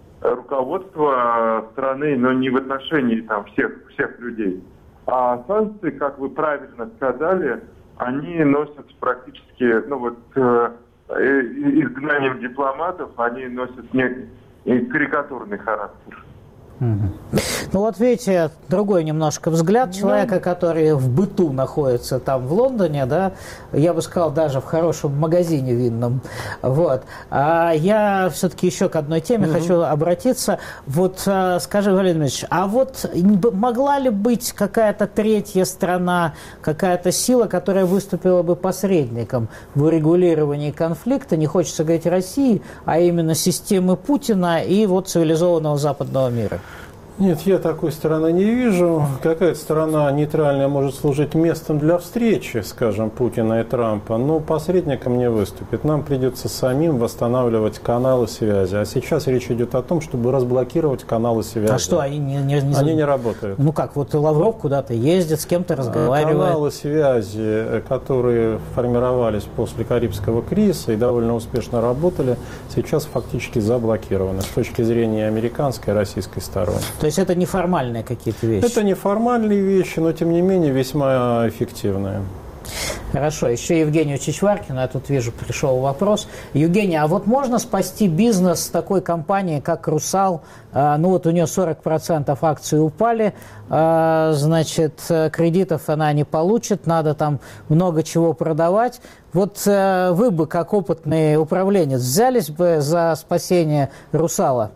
руководства страны, но не в отношении там, всех, всех людей. А санкции, как вы правильно сказали, они носят практически, ну вот, э, изгнанием дипломатов, они носят некий карикатурный характер. Угу. Ну вот видите, другой немножко взгляд человека, который в быту находится там в Лондоне, да, я бы сказал, даже в хорошем магазине винном. Вот. А я все-таки еще к одной теме угу. хочу обратиться. Вот скажи, Валерий Дмитриевич, а вот могла ли быть какая-то третья страна, какая-то сила, которая выступила бы посредником в урегулировании конфликта, не хочется говорить России, а именно системы Путина и вот цивилизованного западного мира? Нет, я такой стороны не вижу. Какая-то сторона нейтральная может служить местом для встречи, скажем, Путина и Трампа, но посредником не выступит. Нам придется самим восстанавливать каналы связи. А сейчас речь идет о том, чтобы разблокировать каналы связи. А что, они не, не, не... Они не работают. Ну как, вот Лавров куда-то ездит, с кем-то разговаривает. Каналы связи, которые формировались после Карибского кризиса и довольно успешно работали, сейчас фактически заблокированы с точки зрения американской и российской стороны. То есть это неформальные какие-то вещи? Это неформальные вещи, но тем не менее весьма эффективные. Хорошо. Еще Евгению Чичваркину, я тут вижу, пришел вопрос. Евгений, а вот можно спасти бизнес с такой компанией, как «Русал»? Ну вот у нее сорок процентов акций упали, значит, кредитов она не получит, надо там много чего продавать. Вот вы бы, как опытный управленец, взялись бы за спасение «Русала»?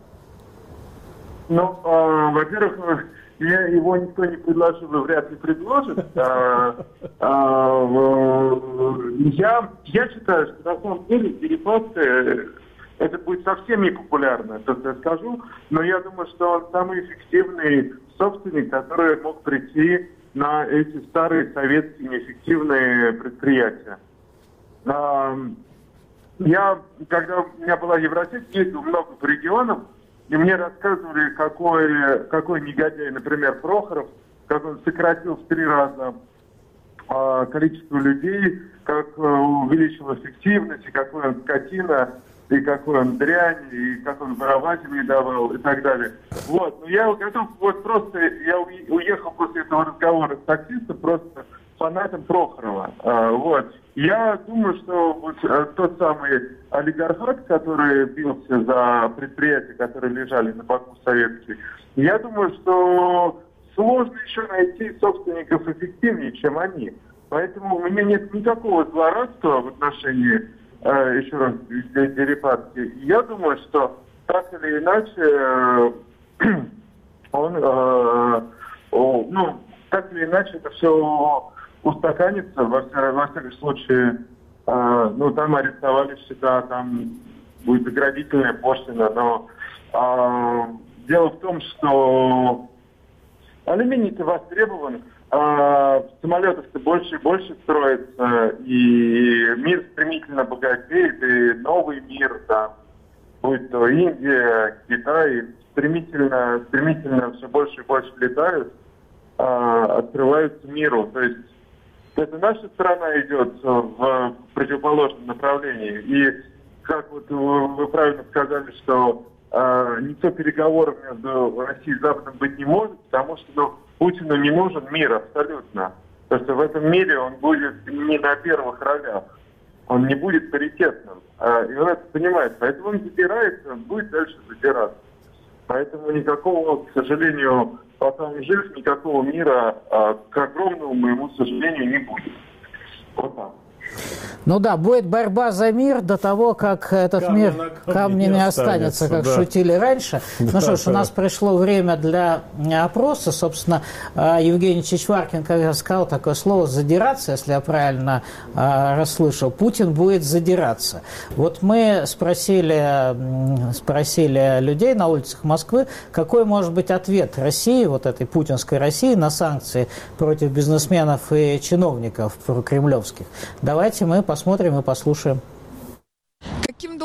Ну, э, во-первых, я, его никто не предложил и вряд ли предложит. А, а, я, я считаю, что на самом деле дерипация это будет совсем не популярно, то, что я скажу, но я думаю, что он самый эффективный собственник, который мог прийти на эти старые советские неэффективные предприятия. А, я, когда у меня была Евросеть, ездил много по регионам, и мне рассказывали, какой, какой негодяй, например, Прохоров, как он сократил в три раза э, количество людей, как э, увеличил эффективность, и какой он скотина, и какой он дрянь, и как он воровать не давал, и так далее. Вот, но я готов, вот просто, я уехал после этого разговора с таксистом, просто фанатом Прохорова. А, вот. Я думаю, что вот, а, тот самый олигархат, который бился за предприятия, которые лежали на боку советских, я думаю, что сложно еще найти собственников эффективнее, чем они. Поэтому у меня нет никакого злорадства в отношении, а, еще раз, Дерипаски. Я думаю, что так или иначе он, а, о, ну, так или иначе это все устаканится, во, во всяком случае, э, ну, там арестовали всегда, там будет заградительная пошлина, но э, дело в том, что алюминий-то востребован, э, самолетов-то больше и больше строится, и мир стремительно богатеет, и новый мир, там, будь то Индия, Китай, стремительно, стремительно все больше и больше летают, э, открываются миру, то есть это наша страна идет в противоположном направлении. И, как вот вы правильно сказали, что э, никто переговоров между Россией и Западом быть не может, потому что ну, Путину не нужен мир абсолютно. Потому что в этом мире он будет не на первых ролях. Он не будет паритетным. Э, и он это понимает. Поэтому он задирается, он будет дальше задираться. Поэтому никакого, к сожалению, пока он жив, никакого мира, а, к огромному моему сожалению, не будет. Вот так. Ну да, будет борьба за мир до того, как этот камни мир камни не останется, останется как да. шутили раньше. Да, ну что ж, да. у нас пришло время для опроса. Собственно, Евгений Чичваркин, как я сказал, такое слово «задираться», если я правильно расслышал. Путин будет задираться. Вот мы спросили, спросили людей на улицах Москвы, какой может быть ответ России, вот этой путинской России, на санкции против бизнесменов и чиновников прокремлевских. Давайте мы посмотрим и послушаем.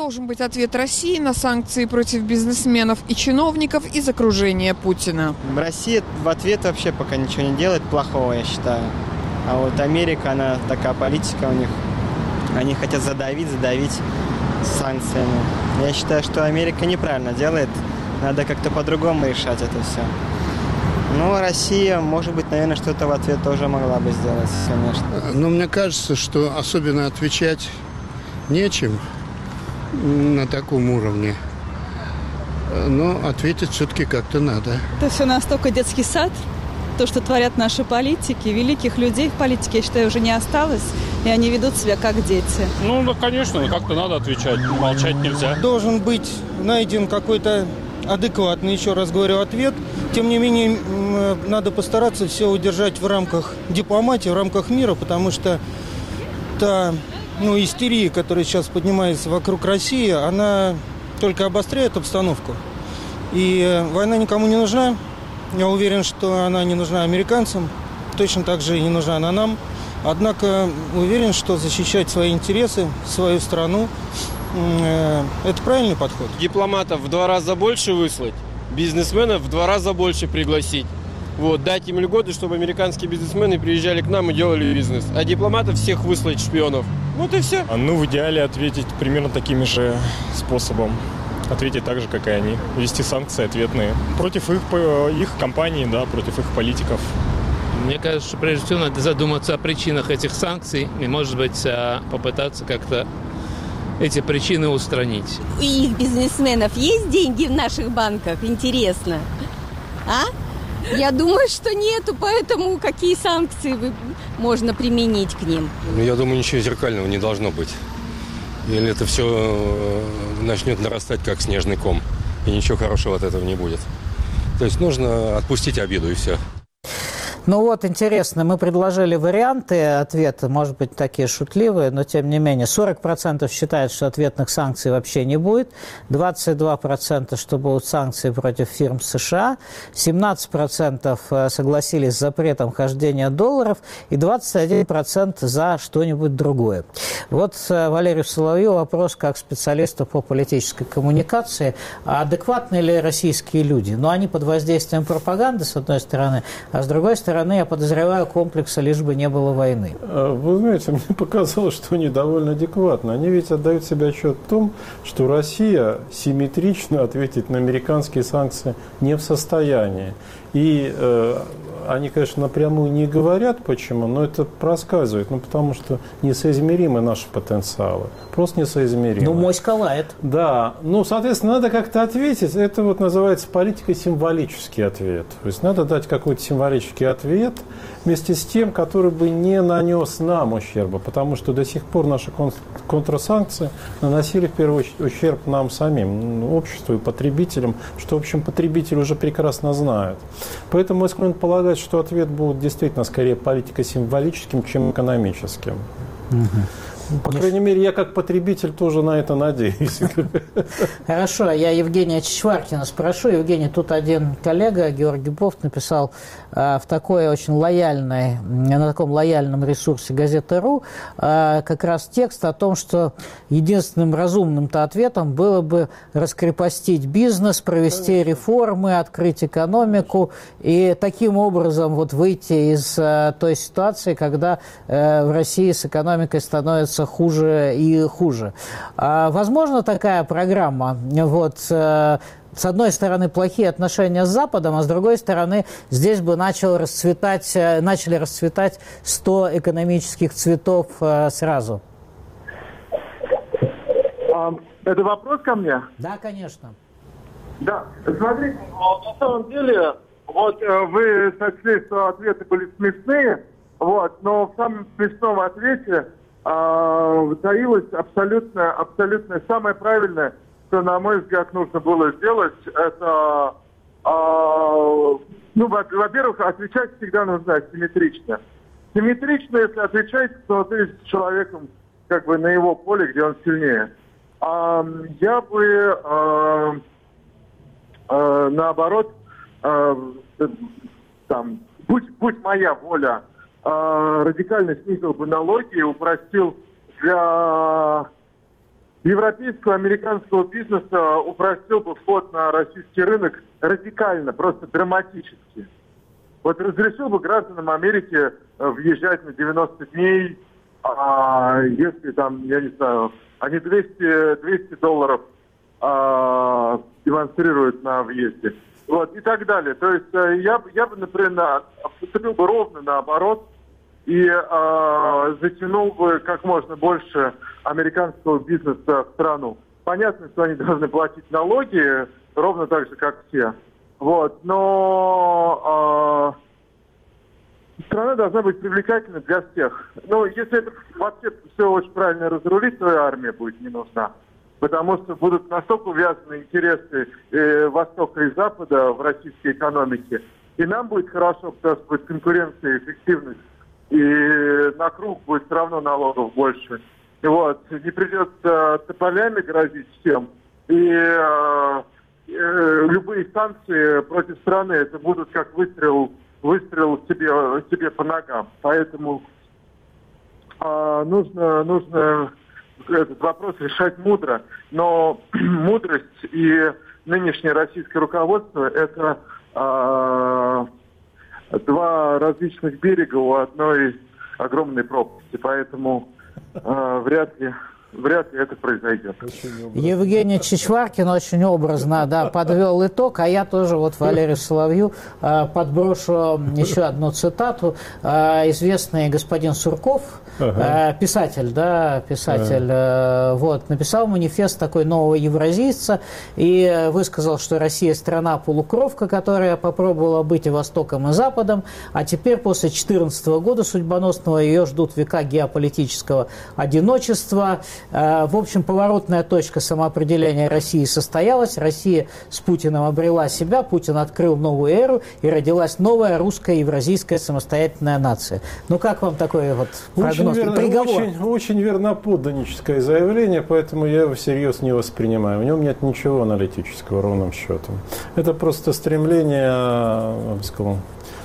должен быть ответ России на санкции против бизнесменов и чиновников из окружения Путина? Россия в ответ вообще пока ничего не делает плохого, я считаю. А вот Америка, она такая политика у них. Они хотят задавить, задавить санкциями. Я считаю, что Америка неправильно делает. Надо как-то по-другому решать это все. Ну, Россия, может быть, наверное, что-то в ответ тоже могла бы сделать, конечно. Но мне кажется, что особенно отвечать нечем на таком уровне. Но ответить все-таки как-то надо. Это все настолько детский сад. То, что творят наши политики, великих людей в политике, я считаю, уже не осталось. И они ведут себя как дети. Ну, да, конечно, как-то надо отвечать. Молчать нельзя. Должен быть найден какой-то адекватный, еще раз говорю, ответ. Тем не менее, надо постараться все удержать в рамках дипломатии, в рамках мира, потому что та ну, истерия, которая сейчас поднимается вокруг России, она только обостряет обстановку. И война никому не нужна. Я уверен, что она не нужна американцам, точно так же и не нужна она нам. Однако уверен, что защищать свои интересы, свою страну э, – это правильный подход. Дипломатов в два раза больше выслать, бизнесменов в два раза больше пригласить. Вот, дать им льготы, чтобы американские бизнесмены приезжали к нам и делали бизнес. А дипломатов всех выслать, шпионов. Вот и все. Ну, в идеале ответить примерно таким же способом. Ответить так же, как и они. Ввести санкции ответные. Против их, их компаний, да, против их политиков. Мне кажется, что прежде всего надо задуматься о причинах этих санкций и, может быть, попытаться как-то эти причины устранить. У их бизнесменов есть деньги в наших банках? Интересно. А? Я думаю, что нету, поэтому какие санкции можно применить к ним? Ну, я думаю, ничего зеркального не должно быть. Или это все начнет нарастать, как снежный ком, и ничего хорошего от этого не будет. То есть нужно отпустить обиду, и все. Ну вот, интересно, мы предложили варианты ответа, может быть, такие шутливые, но тем не менее. сорок процентов считают, что ответных санкций вообще не будет, двадцать два процента, что будут санкции против фирм США, семнадцать процентов согласились с запретом хождения долларов и двадцать один процент за что-нибудь другое. Вот Валерию Соловью вопрос как специалиста по политической коммуникации. А адекватны ли российские люди? Ну, они под воздействием пропаганды, с одной стороны, а с другой стороны, я подозреваю, комплекса лишь бы не было войны. Вы знаете, мне показалось, что они довольно адекватны. Они ведь отдают себе отчет в том, что Россия симметрично ответить на американские санкции не в состоянии. И э, они, конечно, напрямую не говорят почему, но это проскальзывает. Ну, потому что несоизмеримы наши потенциалы. Просто несоизмеримы. Ну, моська лает. Да. Ну, соответственно, надо как-то ответить. Это вот называется политикой символический ответ. То есть надо дать какой-то символический ответ вместе с тем, который бы не нанес нам ущерба. Потому что до сих пор наши контрсанкции наносили в первую очередь ущерб нам самим, обществу и потребителям, что, в общем, потребители уже прекрасно знают. Поэтому мы склонны полагать, что ответ будет действительно скорее политико-символическим, чем экономическим. Угу. По крайней мере, я как потребитель тоже на это надеюсь. Хорошо, я Евгения Чичваркина спрошу. Евгений, тут один коллега, Георгий Бофт, написал э, в такой очень лояльной, на таком лояльном ресурсе Газета.ру э, как раз текст о том, что единственным разумным-то ответом было бы раскрепостить бизнес, провести реформы, открыть экономику и таким образом вот выйти из э, той ситуации, когда э, в России с экономикой становится хуже и хуже. А, возможно, такая программа, вот, э, с одной стороны, плохие отношения с Западом, а с другой стороны, здесь бы начал расцветать, э, начали расцветать сто экономических цветов э, сразу. Это вопрос ко мне? Да, конечно. Да, смотрите, на самом деле, вот вы сочли, что ответы были смешные, вот, но в самом смешном ответе таилось абсолютно, абсолютно самое правильное, что, на мой взгляд, нужно было сделать, это, э, ну, во-первых, отвечать всегда нужно симметрично. Симметрично, если отвечать, то ты с человеком как бы на его поле, где он сильнее. А, я бы, э, э, наоборот, э, там, будь, будь моя воля, радикально снизил бы налоги и упростил для европейского, американского бизнеса упростил бы вход на российский рынок радикально, просто драматически. Вот разрешил бы гражданам Америки въезжать на девяносто дней, а если там, я не знаю, они двести, двести долларов а, демонстрируют на въезде. Вот, и так далее. То есть я, я бы, например, поступил бы ровно наоборот и а, затянул бы как можно больше американского бизнеса в страну. Понятно, что они должны платить налоги ровно так же, как все. Вот, но э, страна должна быть привлекательной для всех. Ну, если это вообще все очень правильно разрулить, то и армия будет не нужна. Потому что будут настолько увязаны интересы э, Востока и Запада в российской экономике. И нам будет хорошо, потому что будет конкуренция и эффективность. И на круг будет все равно налогов больше. И вот, не придется тополями грозить всем. И э, э, любые санкции против страны, это будут как выстрел, выстрел себе, себе по ногам. Поэтому э, нужно, нужно этот вопрос решать мудро. Но мудрость и нынешнее российское руководство – это э, два различных берега у одной огромной пропасти. Поэтому э, вряд ли... Вряд ли это произойдет. Евгений Чичваркин очень образно, да, подвел итог, а я тоже вот Валерию Соловью э, подброшу еще одну цитату. Э, известный господин Сурков, ага. э, писатель, да, писатель, ага. э, вот, написал манифест такой нового евразийца и высказал, что Россия страна полукровка, которая попробовала быть и Востоком, и Западом, а теперь после две тысячи четырнадцатого года судьбоносного ее ждут века геополитического одиночества. В общем, поворотная точка самоопределения России состоялась. Россия с Путиным обрела себя, Путин открыл новую эру, и родилась новая русская евразийская самостоятельная нация. Ну, как вам такой вот прогноз, очень верно, приговор? Очень, очень верноподданническое заявление, поэтому я его всерьез не воспринимаю. В нем нет ничего аналитического, ровным счетом. Это просто стремление, я бы сказал,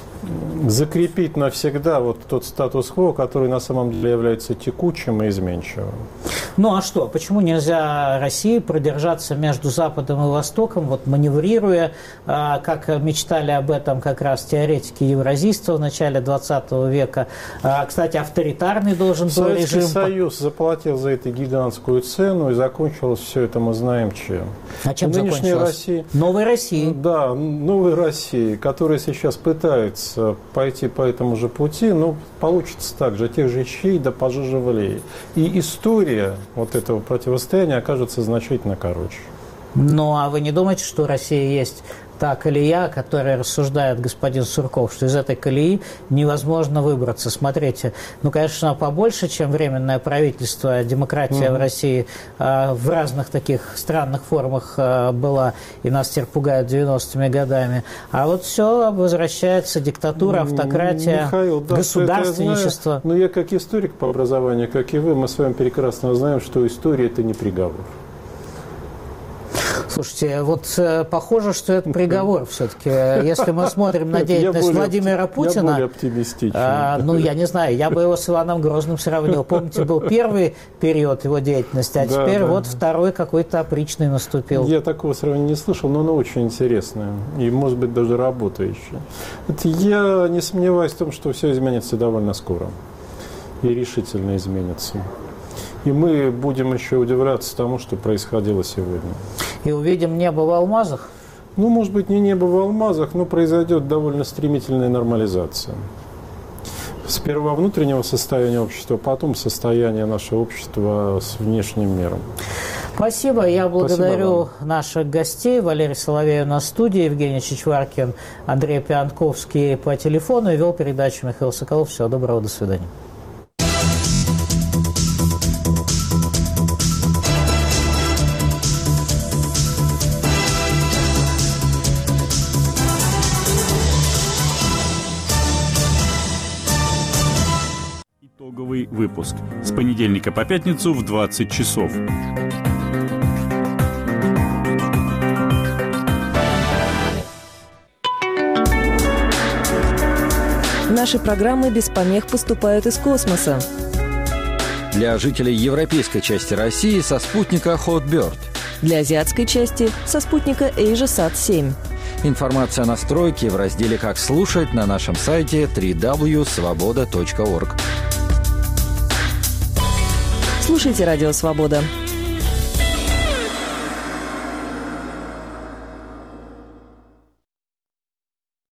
закрепить навсегда вот тот статус-кво, который на самом деле является текучим и изменчивым. Ну а что, почему нельзя России продержаться между Западом и Востоком, вот маневрируя, как мечтали об этом как раз теоретики евразийства в начале двадцатого века. Кстати, авторитарный должен был Советский режим... Союз заплатил за это гигантскую цену, и закончилось все это мы знаем чем. А чем Нынешняя закончилось? Россия, Новой России. Да, новой России, которая сейчас пытается пойти по этому же пути, но получится так же, тех же щей да пожиже влей. И история вот этого противостояния окажется значительно короче. Ну, а вы не думаете, что Россия есть та колея, о которой рассуждает господин Сурков, что из этой колеи невозможно выбраться? Смотрите, ну, конечно, побольше, чем временное правительство, демократия mm-hmm. в России э, в разных таких странных формах э, была, и нас теперь пугают девяностыми годами. А вот все возвращается, диктатура, автократия, Михаил, да, государственничество. Ну, я как историк по образованию, как и вы, мы с вами прекрасно знаем, что история – это не приговор. Слушайте, вот э, похоже, что это приговор все-таки. Если мы смотрим на деятельность более, Владимира Путина... Я более оптимистичен. Э, ну, я не знаю, я бы его с Иваном Грозным сравнил. Помните, был первый период его деятельности, а да, теперь да. вот второй какой-то опричный наступил. Я такого сравнения не слышал, но оно очень интересное и, может быть, даже работающее. Это я не сомневаюсь в том, что все изменится довольно скоро и решительно изменится. И мы будем еще удивляться тому, что происходило сегодня. И увидим небо в алмазах? Ну, может быть, не небо в алмазах, но произойдет довольно стремительная нормализация. Сперва внутреннего состояния общества, потом состояние нашего общества с внешним миром. Спасибо. Я благодарю Спасибо наших гостей. Валерий Соловей на студии, Евгений Чичваркин, Андрей Пианковский по телефону. И вел передачу Михаил Соколов. Всего доброго, до свидания. Итоговый выпуск с понедельника по пятницу в двадцать часов. Наши программы без помех поступают из космоса. Для жителей европейской части России со спутника Hotbird. Для азиатской части со спутника AsiaSat семь. Информация о настройке в разделе «Как слушать» на нашем сайте дабл-ю дабл ю дабл ю точка свобода точка орг. Слушайте «Радио Свобода».